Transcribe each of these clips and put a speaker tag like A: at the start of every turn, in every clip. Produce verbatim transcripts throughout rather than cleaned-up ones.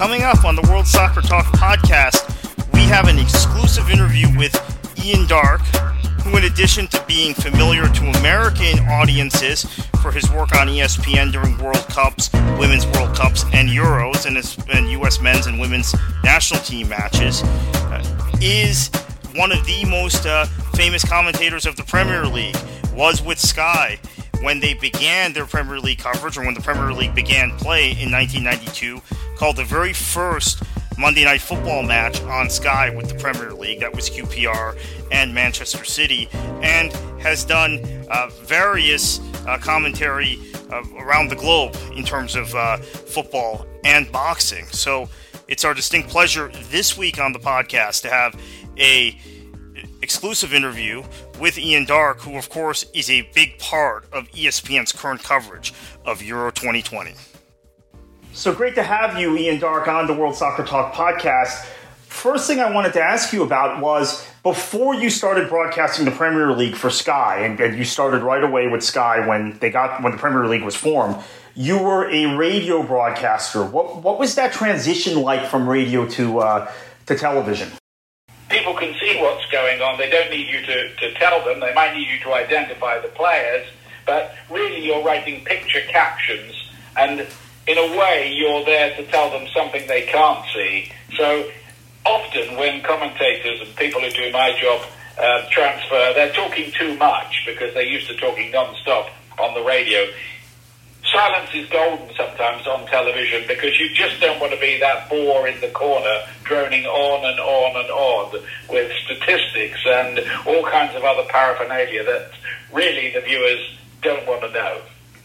A: Coming up on the World Soccer Talk podcast, we have an exclusive interview with Ian Darke, who in addition to being familiar to American audiences for his work on E S P N during World Cups, Women's World Cups, and Euros, and, his, and U S men's and women's national team matches, uh, is one of the most uh, famous commentators of the Premier League, was with Sky when they began their Premier League coverage, or when the Premier League began play in nineteen ninety-two, called the very first Monday Night Football match on Sky with the Premier League. That was Q P R and Manchester City, and has done uh, various uh, commentary uh, around the globe in terms of uh, football and boxing. So it's our distinct pleasure this week on the podcast to have a exclusive interview with Ian Darke, who of course is a big part of E S P N's current coverage of Euro twenty twenty. So great to have you, Ian Darke, on the World Soccer Talk podcast. First thing I wanted to ask you about was, before you started broadcasting the Premier League for Sky, and, and you started right away with Sky when they got when the Premier League was formed, you were a radio broadcaster. What what was that transition like from radio to uh, to television?
B: People can see what's going on. They don't need you to, to tell them. They might need you to identify the players, but really you're writing picture captions, and in a way you're there to tell them something they can't see. So often when commentators and people who do my job uh, transfer, they're talking too much because they're used to talking non-stop on the radio. Silence is golden sometimes on television because you just don't want to be that bore in the corner droning on and on and on with statistics and all kinds of other paraphernalia that really the viewers don't want to know.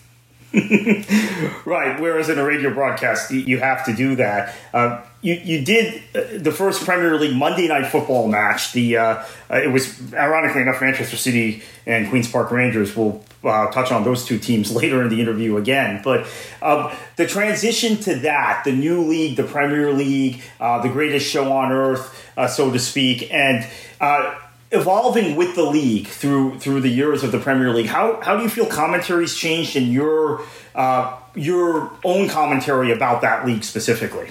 A: Right, whereas in a radio broadcast, you have to do that. Uh, you you did the first Premier League Monday Night Football match. The uh, it was, ironically enough, Manchester City and Queen's Park Rangers. We'll uh, touch on those two teams later in the interview again. But uh, the transition to that, the new league, the Premier League, uh, the greatest show on earth, uh, so to speak, and uh, evolving with the league through through the years of the Premier League, how how do you feel commentary's changed in your uh, your own commentary about that league specifically?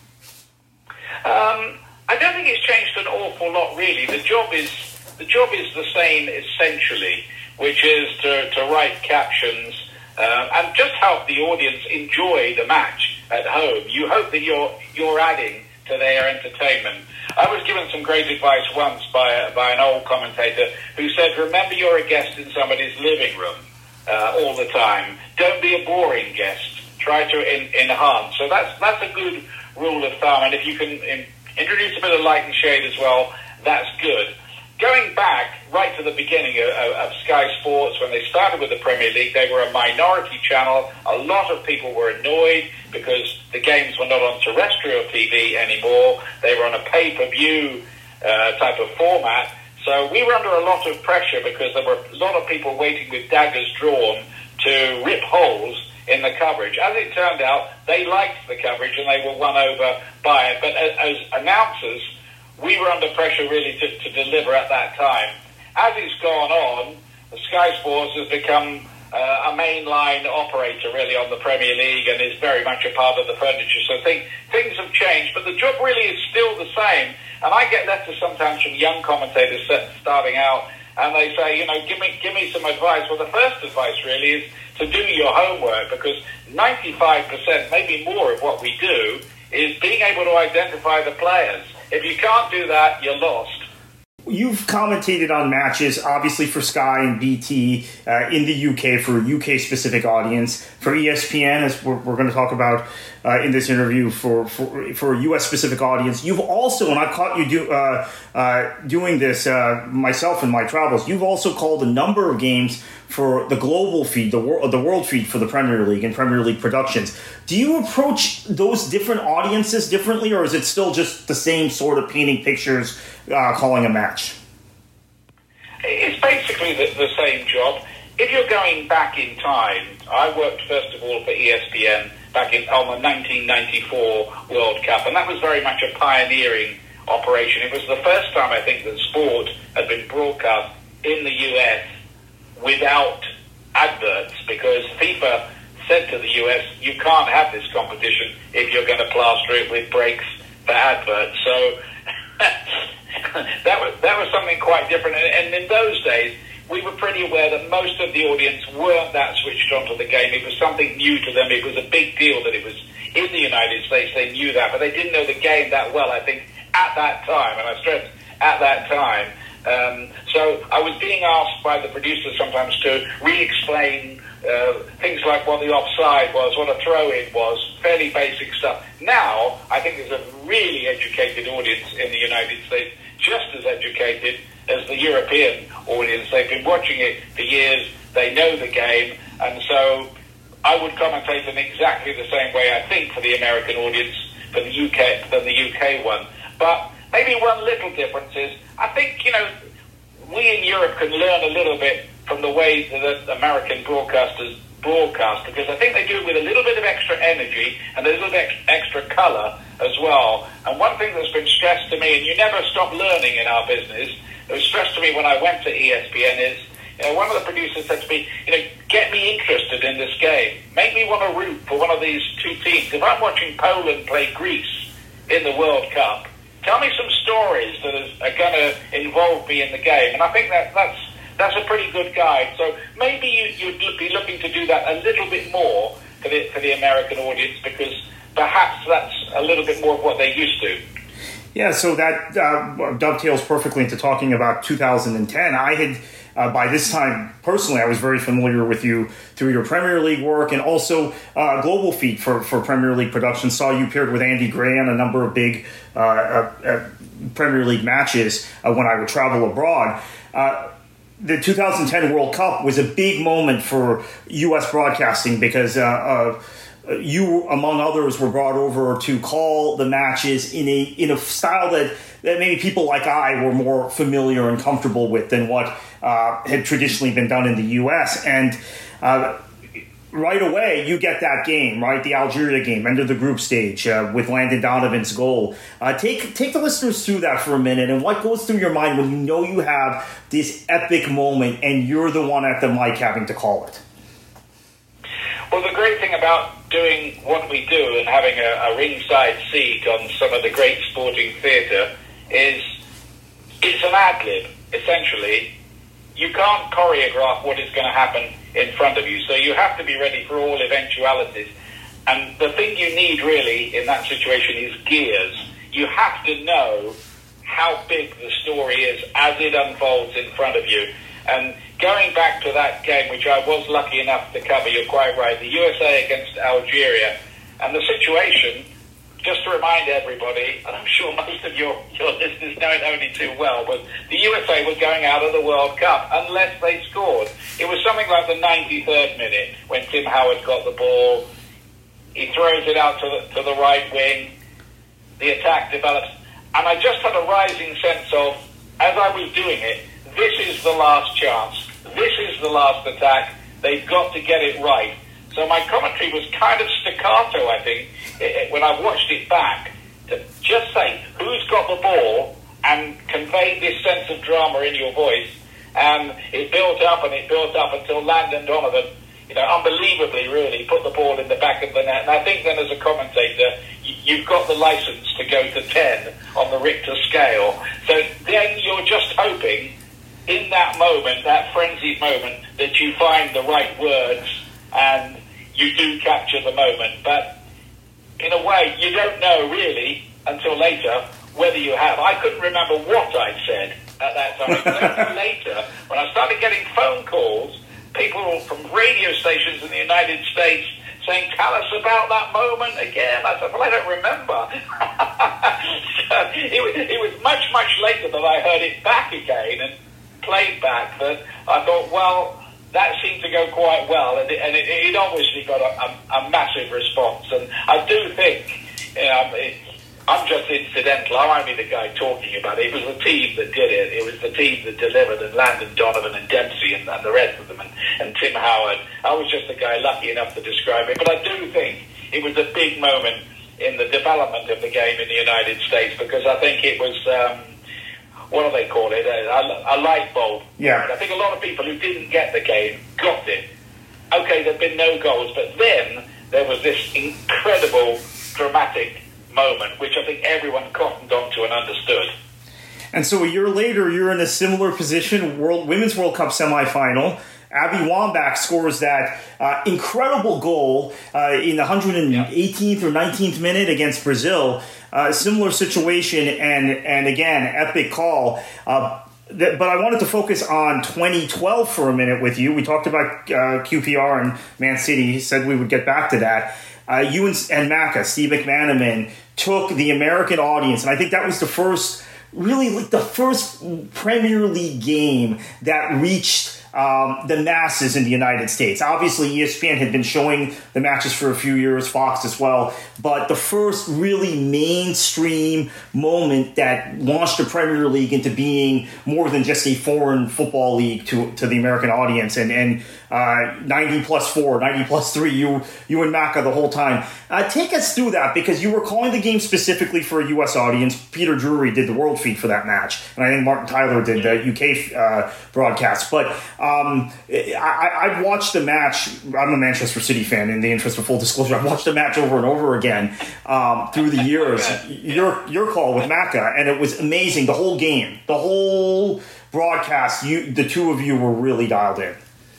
B: Um, I don't think it's changed an awful lot, really. The job is the job is the same essentially, which is to, to write captions uh, and just help the audience enjoy the match at home. You hope that you're you're adding to their entertainment. I was given some great advice once by a, by an old commentator who said, remember you're a guest in somebody's living room uh, all the time. Don't be a boring guest. Try to in, enhance. So that's that's a good rule of thumb. And if you can in, introduce a bit of light and shade as well, that's good. Going back right to the beginning of, of Sky Sports, when they started with the Premier League, they were a minority channel. A lot of people were annoyed because the games were not on terrestrial T V anymore. They were on a pay-per-view uh, type of format. So we were under a lot of pressure because there were a lot of people waiting with daggers drawn to rip holes in the coverage. As it turned out, they liked the coverage and they were won over by it. But as, as announcers, we were under pressure really to, to deliver at that time. As it's gone on, Sky Sports has become uh, a mainline operator really on the Premier League and is very much a part of the furniture. So think, things have changed, but the job really is still the same. And I get letters sometimes from young commentators starting out, and they say, you know, give me give me some advice. Well, the first advice really is to do your homework, because ninety-five percent, maybe more, of what we do is being able to identify the players. If you can't do that, you're lost.
A: You've commentated on matches, obviously for Sky and B T, uh, in the U K for a U K-specific audience, for E S P N, as we're, we're going to talk about uh, in this interview, for, for for a U S-specific audience. You've also, and I've caught you do, uh, uh, doing this uh, myself in my travels, you've also called a number of games for the global feed, the, wor- the world feed for the Premier League and Premier League productions. Do you approach those different audiences differently, or is it still just the same sort of painting pictures, uh, calling a match?
B: It's basically the, the same job. If you're going back in time, I worked first of all for E S P N back in on the nineteen ninety-four World Cup, and that was very much a pioneering operation. It was the first time, I think, that sport had been broadcast in the U S without adverts, because FIFA said to the U S, you can't have this competition if you're going to plaster it with breaks for adverts. So that was that was something quite different. And, and in those days, we were pretty aware that most of the audience weren't that switched onto the game. It was something new to them. It was a big deal that it was in the United States. They knew that, but they didn't know the game that well, I think, at that time. And I stress, at that time. Um, so I was being asked by the producers sometimes to re-explain uh, things like what the offside was, what a throw-in was, fairly basic stuff. Now, I think there's a really educated audience in the United States, just as educated as the European audience. They've been watching it for years, they know the game, and so I would commentate in exactly the same way, I think, for the American audience, for the U K, than the U K one. But maybe one little difference is, I think, you know, we in Europe can learn a little bit from the way that the American broadcasters broadcast, because I think they do it with a little bit of extra energy and a little bit extra colour as well. And one thing that's been stressed to me, and you never stop learning in our business, it was stressed to me when I went to E S P N is, you know, one of the producers said to me, you know, get me interested in this game. Make me want to root for one of these two teams. If I'm watching Poland play Greece in the World Cup, tell me some stories that are going to involve me in the game. And I think that that's that's a pretty good guide. So maybe you, you'd be looking to do that a little bit more for the, for the American audience, because perhaps that's a little bit more of what they're used to.
A: Yeah, so that uh, dovetails perfectly into talking about two thousand ten. I had, uh, by this time, personally, I was very familiar with you through your Premier League work, and also uh, Global Feed for, for Premier League production. Saw you paired with Andy Gray on a number of big uh, uh, uh, Premier League matches uh, when I would travel abroad. Uh, the two thousand ten World Cup was a big moment for U S broadcasting because uh, uh, you, among others, were brought over to call the matches in a in a style that, that maybe people like I were more familiar and comfortable with than what uh, had traditionally been done in the U S. And uh, right away, you get that game, right? The Algeria game, end of the group stage uh, with Landon Donovan's goal. Uh, take take the listeners through that for a minute, and what goes through your mind when you know you have this epic moment and you're the one at the mic having to call it?
B: Well, the great thing about doing what we do and having a, a ringside seat on some of the great sporting theatre is it's an ad-lib, essentially. You can't choreograph what is going to happen in front of you, so you have to be ready for all eventualities. And the thing you need, really, in that situation is gears. You have to know how big the story is as it unfolds in front of you. And going back to that game, which I was lucky enough to cover, you're quite right, the U S A against Algeria, and the situation, just to remind everybody, and I'm sure most of your, your listeners know it only too well, but the U S A were going out of the World Cup unless they scored. It was something like the ninety-third minute when Tim Howard got the ball. He throws it out to the, to the right wing. The attack develops. And I just had a rising sense of, as I was doing it, this is the last chance. This is the last attack. They've got to get it right. So my commentary was kind of staccato, I think, when I watched it back, to just say who's got the ball and convey this sense of drama in your voice. And it built up and it built up until Landon Donovan, you know, unbelievably really, put the ball in the back of the net. And I think then as a commentator, you've got the license to go to ten on the Richter scale. So then you're just hoping in that moment, that frenzied moment, that you find the right words and you do capture the moment. But in a way, you don't know really until later whether you have. I couldn't remember what I'd said at that time. It was only later, when I started getting phone calls, people from radio stations in the United States saying, tell us about that moment again. I said, well, I don't remember. So it, was, it was much, much later that I heard it back again and played back that I thought, well, that seemed to go quite well, and it, and it, it obviously got a, a, a massive response. And I do think, you know, it, I'm just incidental. I'm only the guy talking about it. It was the team that did it. It was the team that delivered, and Landon Donovan and Dempsey and, and the rest of them, and, and Tim Howard. I was just the guy lucky enough to describe it. But I do think it was a big moment in the development of the game in the United States, because I think it was... Um, what do they call it, a, a, a light bulb.
A: Yeah.
B: I think a lot of people who didn't get the game got it. okay, there'd been no goals, but then there was this incredible, dramatic moment, which I think everyone cottoned onto and understood.
A: And so a year later, you're in a similar position, World Women's World Cup semifinal. Abby Wambach scores that uh, incredible goal uh, in the one hundred eighteenth or nineteenth minute against Brazil. Uh, similar situation, and and again, epic call. Uh, th- but I wanted to focus on twenty twelve for a minute with you. We talked about uh, Q P R and Man City. He said we would get back to that. Uh, you and, and Macca, Steve McManaman, took the American audience, and I think that was the first, really like the first Premier League game that reached Um, the masses in the United States. Obviously, E S P N had been showing the matches for a few years, Fox as well, but the first really mainstream moment that launched the Premier League into being more than just a foreign football league to to the American audience. And, and uh, ninety plus four, ninety plus three, you, you and Macca the whole time. Uh, take us through that, because you were calling the game specifically for a U S audience. Peter Drury did the world feed for that match, and I think Martin Tyler did the U K uh, broadcast. But Um, I, I've watched the match. I'm a Manchester City fan, in the interest of full disclosure. I've watched the match over and over again um, through the years. Your your call with Macca, and it was amazing. The whole game, the whole broadcast, you, the two of you were really dialed in.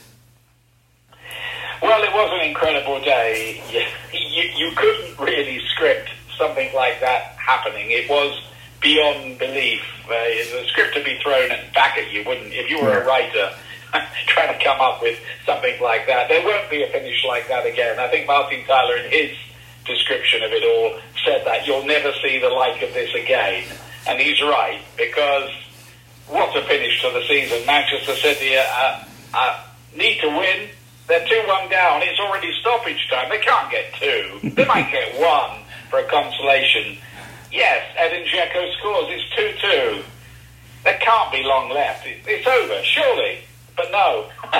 B: Well, it was an incredible day. You, you, you couldn't really script something like that happening. It was beyond belief. Uh, the script to be thrown back at you wouldn't, if you were yeah. a writer, trying to come up with something like that. There won't be a finish like that again. I think Martin Tyler, in his description of it all, said that you'll never see the like of this again. And he's right, because what a finish to the season. Manchester City uh, uh, need to win. They're two one down. It's already stoppage time. They can't get two. They might get one for a consolation. Yes, Edin Dzeko scores. It's two two. There can't be long left. It's over, surely. But no,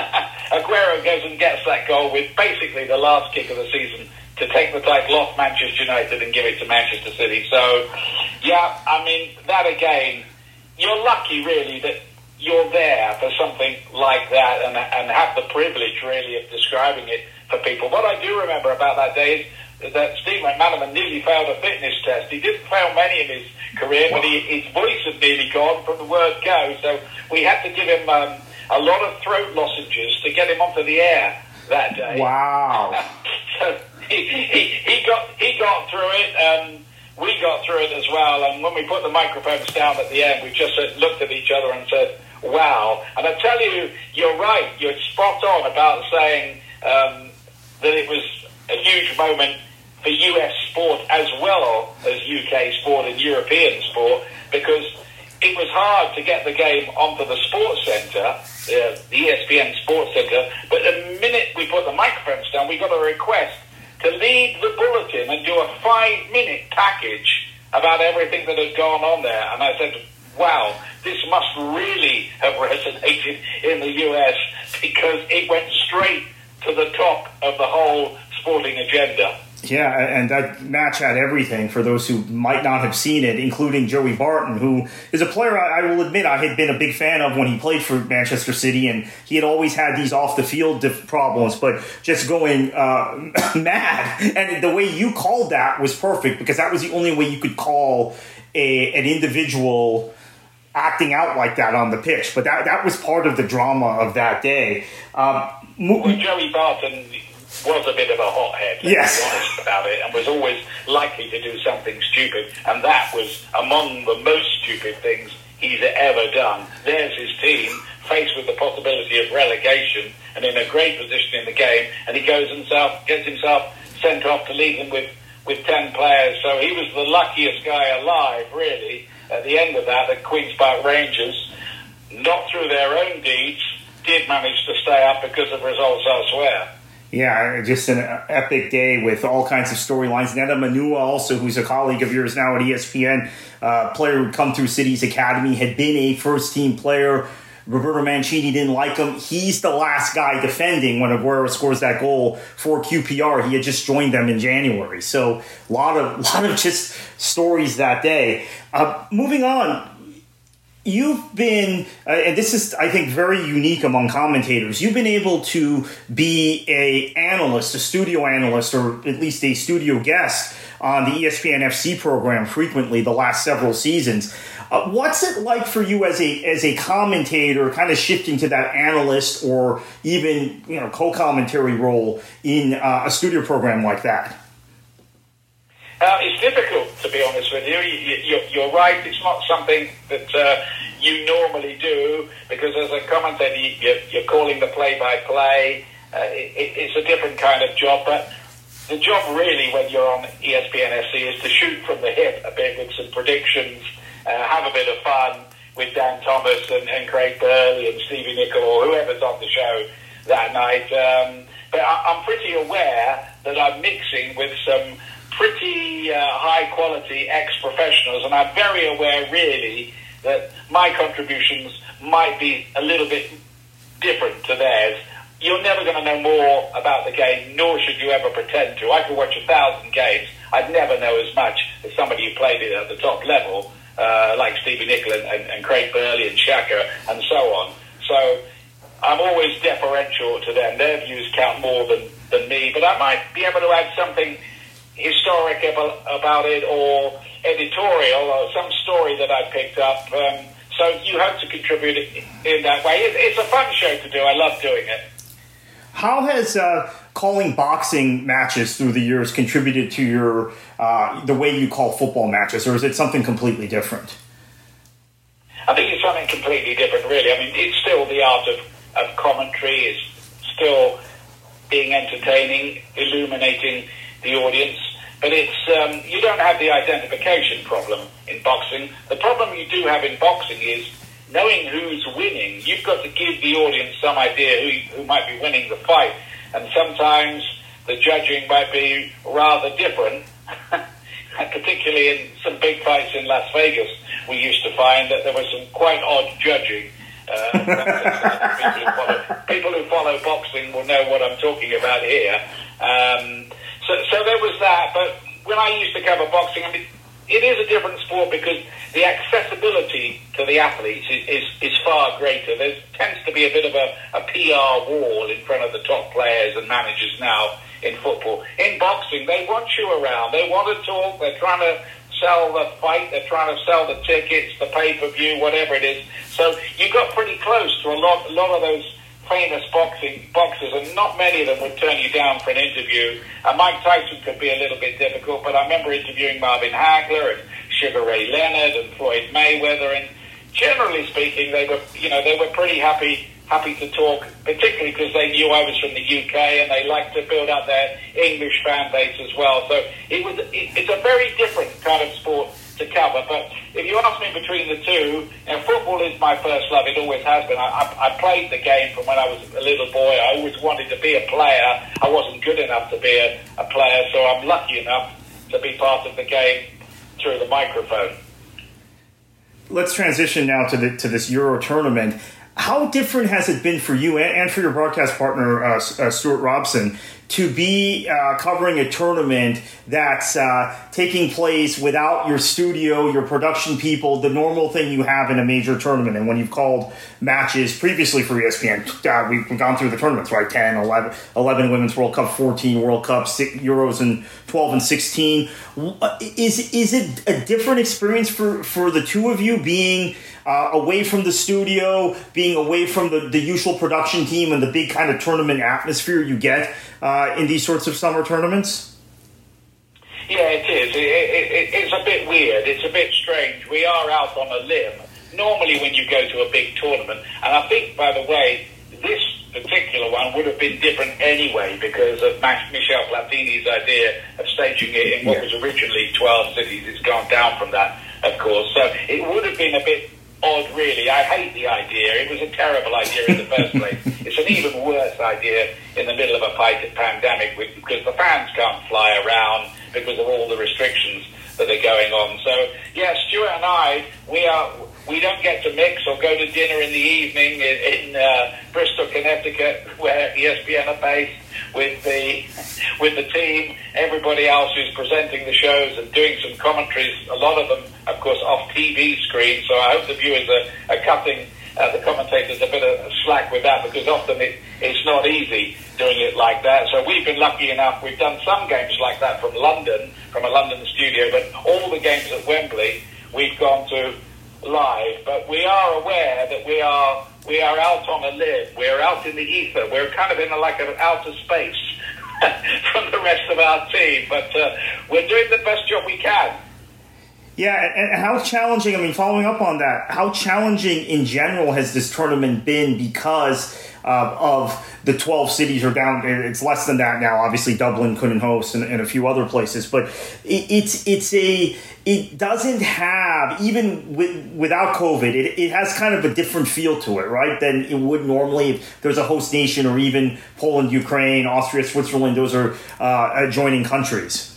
B: Aguero goes and gets that goal with basically the last kick of the season to take the title off Manchester United and give it to Manchester City. So, yeah, I mean, that again, you're lucky really that you're there for something like that and, and have the privilege really of describing it for people. What I do remember about that day is that Steve McManaman nearly failed a fitness test. He didn't fail many in his career, but he, his voice had nearly gone from the word go. So we had to give him Um, a lot of throat lozenges to get him onto the air that day.
A: Wow.
B: So he, he, he got he got through it, and we got through it as well. And when we put the microphones down at the end, we just looked at each other and said, wow. And I tell you, you're right. You're spot on about saying um, that it was a huge moment for U S sport as well as U K sport and European sport, because it was hard to get the game onto the Sports Centre, uh, the E S P N Sports Centre, but the minute we put the microphones down, we got a request to lead the bulletin and do a five-minute package about everything that had gone on there. And I said, wow, this must really have resonated in the U S, because it went straight to the top of the whole sporting agenda.
A: Yeah, and that match had everything for those who might not have seen it, including Joey Barton, who is a player I, I will admit I had been a big fan of when he played for Manchester City, and he had always had these off-the-field problems, but just going uh, mad. And the way you called that was perfect, because that was the only way you could call a, an individual acting out like that on the pitch. But that, that was part of the drama of that day. Um,
B: well, Joey Barton was a bit of a hothead, let's
A: yes.
B: be honest about it, and was always likely to do something stupid, and that was among the most stupid things he's ever done. There's his team, faced with the possibility of relegation, and in a great position in the game, and he goes himself, gets himself sent off to lead them with, with ten players, so he was the luckiest guy alive, really, at the end of that, at Queen's Park Rangers, not through their own deeds, did manage to stay up because of results elsewhere.
A: Yeah, just an epic day with all kinds of storylines. Neda Manua, also, who's a colleague of yours now at E S P N, uh, player who'd come through City's academy, had been a first-team player. Roberto Mancini didn't like him. He's the last guy defending when Aguero scores that goal for Q P R. He had just joined them in January. So a lot of, lot of just stories that day. Uh, moving on, you've been, uh, and this is, I think, very unique among commentators, you've been able to be a analyst, a studio analyst, or at least a studio guest on the E S P N F C program frequently the last several seasons. Uh, what's it like for you as a as a commentator, kind of shifting to that analyst or even, you know, co-commentary role in uh, a studio program like that?
B: Uh, it's difficult, to be honest with you. you, you you're right. It's not something that uh, you normally do, because as a commentator, you, you're calling the play-by-play. Uh, it, it's a different kind of job. But the job really, when you're on E S P N F C, is to shoot from the hip a bit with some predictions, uh, have a bit of fun with Dan Thomas and, and Craig Burley and Stevie Nicol or whoever's on the show that night. Um, but I, I'm pretty aware that I'm mixing with some pretty uh, high-quality ex-professionals, and I'm very aware, really, that my contributions might be a little bit different to theirs. You're never going to know more about the game, nor should you ever pretend to. I could watch a thousand games. I'd never know as much as somebody who played it at the top level, uh, like Stevie Nicol and, and, and Craig Burley and Shaka and so on. So I'm always deferential to them. Their views count more than, than me, but I might be able to add something historic about it, or editorial, or some story that I picked up. Um, so you hope to contribute in that way. It, it's a fun show to do. I love doing it.
A: How has uh, calling boxing matches through the years contributed to your uh, the way you call football matches, or is it something completely different?
B: I think it's something completely different, really. I mean, it's still the art of, of commentary. It's still being entertaining, illuminating the audience, but it's um, you don't have the identification problem in boxing. The problem you do have in boxing is knowing who's winning. You've got to give the audience some idea who, who might be winning the fight, and sometimes the judging might be rather different. Particularly in some big fights in Las Vegas, we used to find that there was some quite odd judging. Uh, people, who follow, people who follow boxing will know what I'm talking about here. Um, So, so there was that, but when I used to cover boxing, I mean, it is a different sport because the accessibility to the athletes is, is, is far greater. There tends to be a bit of a, a P R wall in front of the top players and managers now in football. In boxing, they want you around. They want to talk. They're trying to sell the fight. They're trying to sell the tickets, the pay-per-view, whatever it is. So you got pretty close to a lot, a lot of those famous boxing boxers, and not many of them would turn you down for an interview. And Mike Tyson could be a little bit difficult, but I remember interviewing Marvin Hagler and Sugar Ray Leonard and Floyd Mayweather, and generally speaking, they were, you know, they were pretty happy happy to talk, particularly because they knew I was from the U K and they liked to build up their English fan base as well. So it was it, it's a very different kind of sport to cover, but if you ask me between the two, you know, football is my first love. It always has been. I, I, I played the game from when I was a little boy. I always wanted to be a player. I wasn't good enough to be a, a player, so I'm lucky enough to be part of the game through the microphone.
A: Let's transition now to the to this Euro tournament. How different has it been for you and, and for your broadcast partner, uh, uh, Stuart Robson, to be uh, covering a tournament that's uh, taking place without your studio, your production people, the normal thing you have in a major tournament? And when you've called matches previously for E S P N, uh, we've gone through the tournaments, right? ten, eleven, eleven Women's World Cup, fourteen World Cup, six Euros, and twelve and sixteen. Is, is it a different experience for, for the two of you, being uh, away from the studio, being away from the, the usual production team and the big kind of tournament atmosphere you get uh, in these sorts of summer tournaments?
B: Yeah, it is. It, it, it's a bit weird. It's a bit strange. We are out on a limb. Normally when you go to a big tournament, and I think, by the way, this particular one would have been different anyway because of Michel Platini's idea of staging it in what was originally twelve cities. It's gone down from that, of course. So it would have been a bit odd, really. I hate the idea. It was a terrible idea in the first place. It's an even worse idea in the middle of a pandemic because the fans can't fly around because of all the restrictions that are going on. So, yeah, Stuart and I, we are... We don't get to mix or go to dinner in the evening in, in uh, Bristol, Connecticut, where E S P N are based. with the with the team, everybody else who's presenting the shows and doing some commentaries, a lot of them, of course, off T V screens, so I hope the viewers are, are cutting uh, the commentators a bit of slack with that, because often it, it's not easy doing it like that. So we've been lucky enough, we've done some games like that from London, from a London studio, but all the games at Wembley we've gone to live. But we are aware that we are we are out on a limb, we're out in the ether, we're kind of in a, like an outer space from the rest of our team, but uh, we're doing the best job we can.
A: Yeah, and how challenging, I mean, following up on that, how challenging in general has this tournament been because uh, of the twelve cities are down, it's less than that now, obviously Dublin couldn't host and, and a few other places, but it, it's it's a, it doesn't have, even with, without COVID, it, it has kind of a different feel to it, right, than it would normally if there's a host nation, or even Poland, Ukraine, Austria, Switzerland, those are uh, adjoining countries.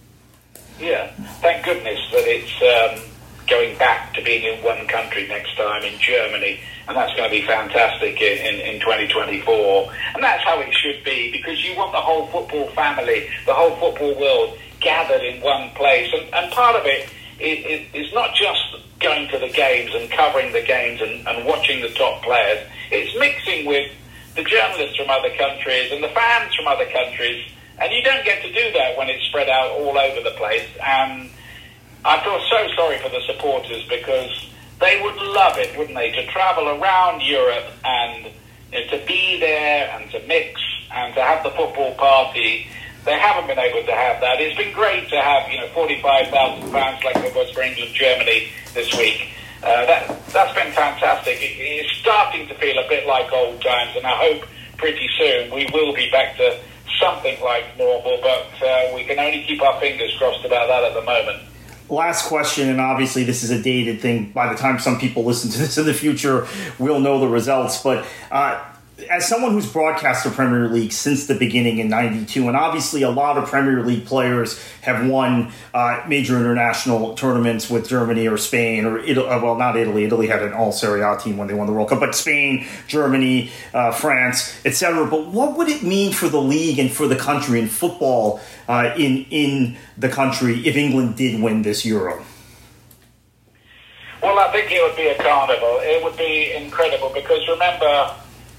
B: Yeah, thank goodness that it's um, going back to being in one country next time, in Germany, and that's going to be fantastic in, in, in twenty twenty-four. And that's how it should be, because you want the whole football family, the whole football world gathered in one place. And, and part of it is, is, is not just going to the games and covering the games and, and watching the top players. It's mixing with the journalists from other countries and the fans from other countries. And you don't get to do that when it's spread out all over the place. And I feel so sorry for the supporters, because they would love it, wouldn't they, to travel around Europe and, you know, to be there and to mix and to have the football party. They haven't been able to have that. It's been great to have, you know, forty-five thousand fans like it was for England, Germany this week. Uh, that, that's been fantastic. It, it's starting to feel a bit like old times, and I hope pretty soon we will be back to something like normal, but uh, we can only keep our fingers crossed about that at the moment.
A: Last question, and obviously this is a dated thing. By the time some people listen to this in the future, we'll know the results. But uh, as someone who's broadcast the Premier League since the beginning in ninety-two, and obviously a lot of Premier League players have won uh, major international tournaments with Germany or Spain, or Italy, well, not Italy. Italy had an all-Serie A team when they won the World Cup, but Spain, Germany, uh, France, et cetera. But what would it mean for the league and for the country and football uh, in in the country if England did win this Euro?
B: Well, I think it would be a carnival. It would be incredible, because remember,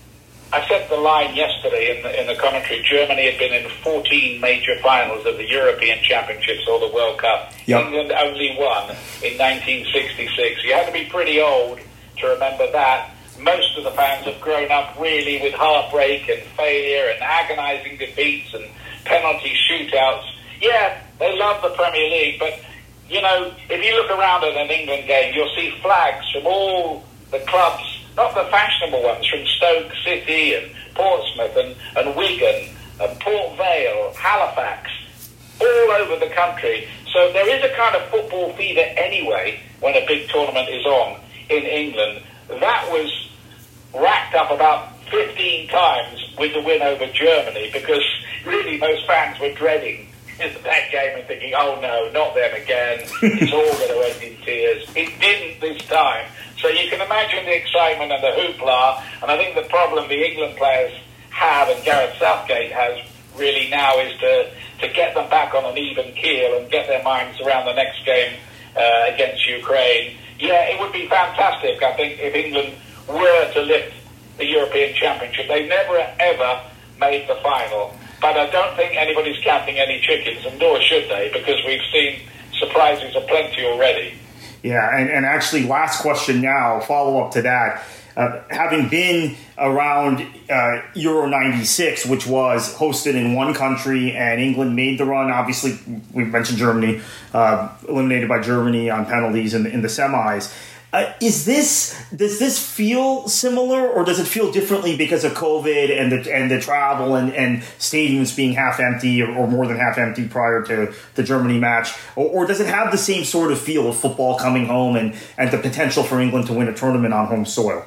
B: I said the line yesterday in the, in the commentary, Germany had been in fourteen major finals of the European Championships or the World Cup. Yep. England only won in nineteen sixty-six. You had to be pretty old to remember that. Most of the fans have grown up really with heartbreak and failure and agonising defeats and penalty shootouts. Yeah, they love the Premier League, but, you know, if you look around at an England game, you'll see flags from all the clubs, not the fashionable ones, from Stoke City and Portsmouth and, and Wigan and Port Vale, Halifax, all over the country. So there is a kind of football fever anyway when a big tournament is on in England. That was racked up about fifteen times with the win over Germany, because really most fans were dreading that game and thinking, oh no, not them again, it's all going to end in tears. It didn't this time. So you can imagine the excitement and the hoopla, and I think the problem the England players have, and Gareth Southgate has really now, is to, to get them back on an even keel and get their minds around the next game uh, against Ukraine. Yeah, it would be fantastic, I think, if England were to lift the European Championship. They never, ever made the final. But I don't think anybody's counting any chickens, and nor should they, because we've seen surprises aplenty already.
A: Yeah, and, and actually, last question now, follow up to that. Uh, having been around uh, Euro ninety-six, which was hosted in one country, and England made the run, obviously, we mentioned Germany, uh, eliminated by Germany on penalties in, in the semis. Uh, is this does this feel similar, or does it feel differently because of COVID and the and the travel and, and stadiums being half empty or, or more than half empty prior to the Germany match, or, or does it have the same sort of feel of football coming home and, and the potential for England to win a tournament on home soil?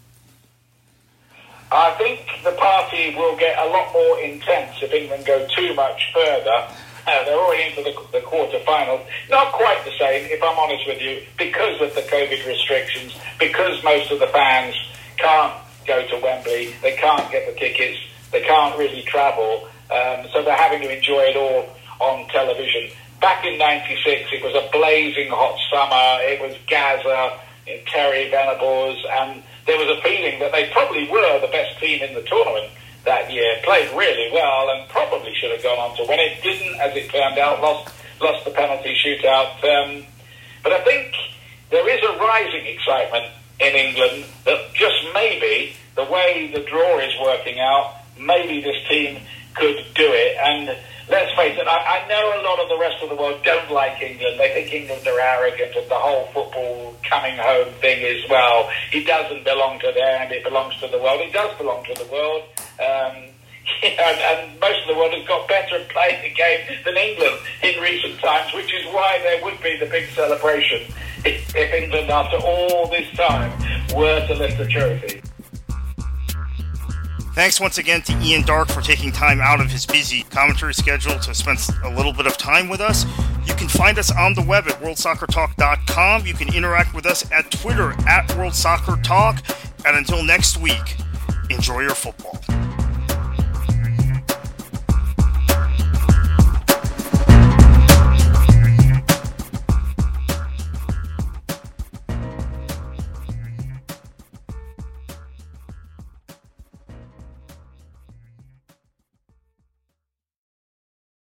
B: I think the party will get a lot more intense if England go too much further. Uh, they're already into the, the quarterfinals. Not quite the same, if I'm honest with you, because of the COVID restrictions, because most of the fans can't go to Wembley, they can't get the tickets, they can't really travel, um, so they're having to enjoy it all on television. Back in ninety-six, it was a blazing hot summer. It was Gaza, Terry Venables, and there was a feeling that they probably were the best team in the tournament that year. Played really well and probably should have gone on to win it. Didn't, as it turned out. Lost, lost the penalty shootout. Um, but I think there is a rising excitement in England that just maybe the way the draw is working out, maybe this team could do it. And let's face it, I, I know a lot of the rest of the world don't like England. They think England are arrogant, and the whole football coming home thing is, well, it doesn't belong to them, and it belongs to the world. It does belong to the world. Um, you know, and, and most of the world has got better at playing the game than England in recent times, which is why there would be the big celebration if, if England, after all this time, were to lift the trophy.
A: Thanks once again to Ian Darke for taking time out of his busy commentary schedule to spend a little bit of time with us. You can find us on the web at world soccer talk dot com. You can interact with us at Twitter at world soccer talk. And until next week, enjoy your football.